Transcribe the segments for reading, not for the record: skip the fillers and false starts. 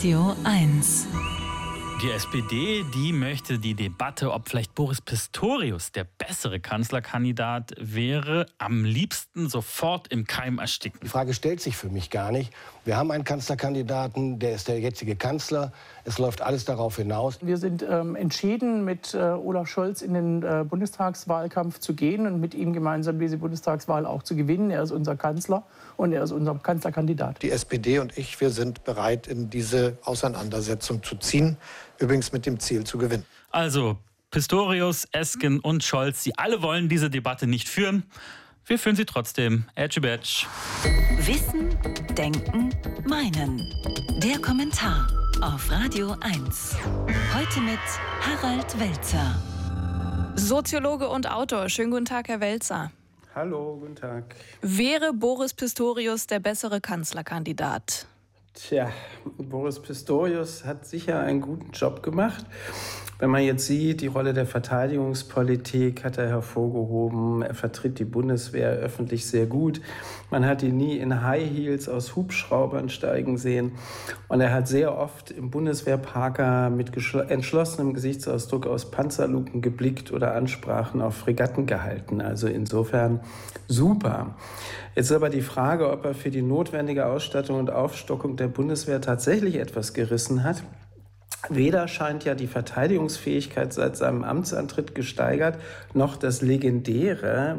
Radio 1. Die SPD, die möchte die Debatte, ob vielleicht Boris Pistorius der bessere Kanzlerkandidat wäre, am liebsten sofort im Keim ersticken. Die Frage stellt sich für mich gar nicht. Wir haben einen Kanzlerkandidaten, der ist der jetzige Kanzler. Es läuft alles darauf hinaus. Wir sind entschieden, mit Olaf Scholz in den Bundestagswahlkampf zu gehen und mit ihm gemeinsam diese Bundestagswahl auch zu gewinnen. Er ist unser Kanzler und er ist unser Kanzlerkandidat. Die SPD und ich, wir sind bereit, in diese Auseinandersetzung zu ziehen. Übrigens mit dem Ziel zu gewinnen. Also Pistorius, Esken und Scholz, sie alle wollen diese Debatte nicht führen. Wir führen sie trotzdem. Edge. Wissen, Denken, Meinen. Der Kommentar auf Radio 1. Heute mit Harald Welzer. Soziologe und Autor. Schönen guten Tag, Herr Welzer. Hallo, guten Tag. Wäre Boris Pistorius der bessere Kanzlerkandidat? Tja, Boris Pistorius hat sicher einen guten Job gemacht. Wenn man jetzt sieht, die Rolle der Verteidigungspolitik hat er hervorgehoben. Er vertritt die Bundeswehr öffentlich sehr gut. Man hat ihn nie in High Heels aus Hubschraubern steigen sehen. Und er hat sehr oft im Bundeswehrparker mit entschlossenem Gesichtsausdruck aus Panzerluken geblickt oder Ansprachen auf Fregatten gehalten. Also insofern super. Jetzt ist aber die Frage, ob er für die notwendige Ausstattung und Aufstockung der Bundeswehr tatsächlich etwas gerissen hat. Weder scheint ja die Verteidigungsfähigkeit seit seinem Amtsantritt gesteigert, noch das legendäre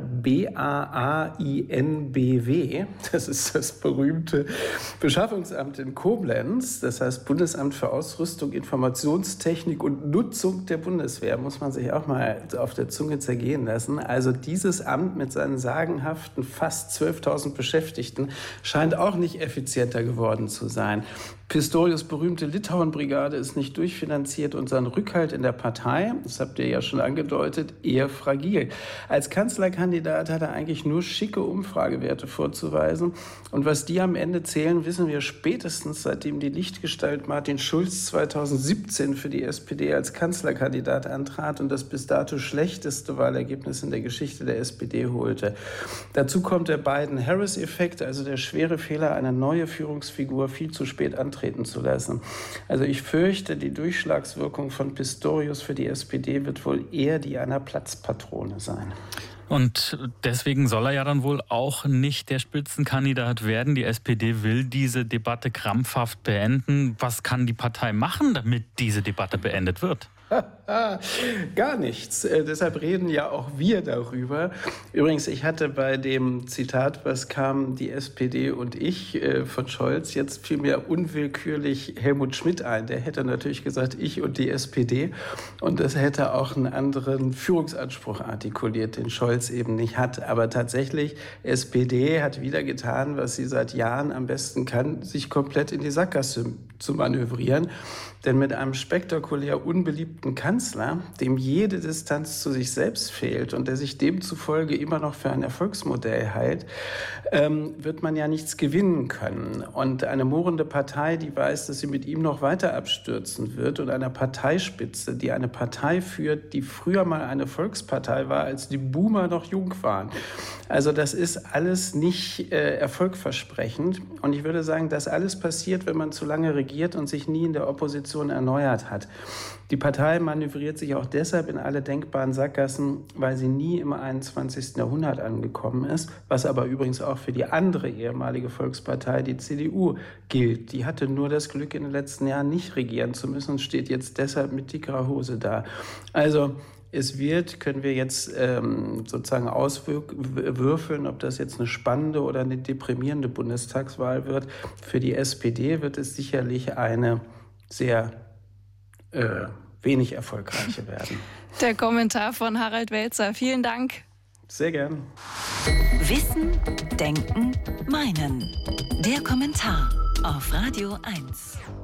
BAAINBW, das ist das berühmte Beschaffungsamt in Koblenz, das heißt Bundesamt für Ausrüstung, Informationstechnik und Nutzung der Bundeswehr, muss man sich auch mal auf der Zunge zergehen lassen. Also dieses Amt mit seinen sagenhaften fast 12.000 Beschäftigten scheint auch nicht effizienter geworden zu sein. Pistorius' berühmte Litauen-Brigade ist nicht durchfinanziert und sein Rückhalt in der Partei, das habt ihr ja schon angedeutet, eher fragil. Als Kanzlerkandidat hat er eigentlich nur schicke Umfragewerte vorzuweisen. Und was die am Ende zählen, wissen wir spätestens, seitdem die Lichtgestalt Martin Schulz 2017 für die SPD als Kanzlerkandidat antrat und das bis dato schlechteste Wahlergebnis in der Geschichte der SPD holte. Dazu kommt der Biden-Harris-Effekt, also der schwere Fehler, eine neue Führungsfigur viel zu spät antreten zu lassen. Also ich fürchte, die Durchschlagswirkung von Pistorius für die SPD wird wohl eher die einer Platzpatrone sein. Und deswegen soll er ja dann wohl auch nicht der Spitzenkandidat werden. Die SPD will diese Debatte krampfhaft beenden. Was kann die Partei machen, damit diese Debatte beendet wird? Gar nichts. Deshalb reden ja auch wir darüber. Übrigens, ich hatte bei dem Zitat, was kam, die SPD und ich von Scholz, jetzt fiel mir unwillkürlich Helmut Schmidt ein. Der hätte natürlich gesagt, ich und die SPD. Und das hätte auch einen anderen Führungsanspruch artikuliert, den Scholz eben nicht hat. Aber tatsächlich, SPD hat wieder getan, was sie seit Jahren am besten kann, sich komplett in die Sackgasse zu manövrieren. Denn mit einem spektakulär unbeliebten Kanzler, dem jede Distanz zu sich selbst fehlt und der sich demzufolge immer noch für ein Erfolgsmodell hält, wird man ja nichts gewinnen können. Und eine murrende Partei, die weiß, dass sie mit ihm noch weiter abstürzen wird, und eine Parteispitze, die eine Partei führt, die früher mal eine Volkspartei war, als die Boomer noch jung waren. Also das ist alles nicht erfolgversprechend. Und ich würde sagen, das alles passiert, wenn man zu lange regiert und sich nie in der Opposition erneuert hat. Die Partei manövriert sich auch deshalb in alle denkbaren Sackgassen, weil sie nie im 21. Jahrhundert angekommen ist, was aber übrigens auch für die andere ehemalige Volkspartei, die CDU, gilt. Die hatte nur das Glück, in den letzten Jahren nicht regieren zu müssen und steht jetzt deshalb mit dickerer Hose da. Also es wird, können wir jetzt sozusagen auswürfeln, ob das jetzt eine spannende oder eine deprimierende Bundestagswahl wird. Für die SPD wird es sicherlich eine sehr wenig erfolgreiche werden. Der Kommentar von Harald Welzer. Vielen Dank. Sehr gern. Wissen, Denken, Meinen. Der Kommentar auf Radio 1.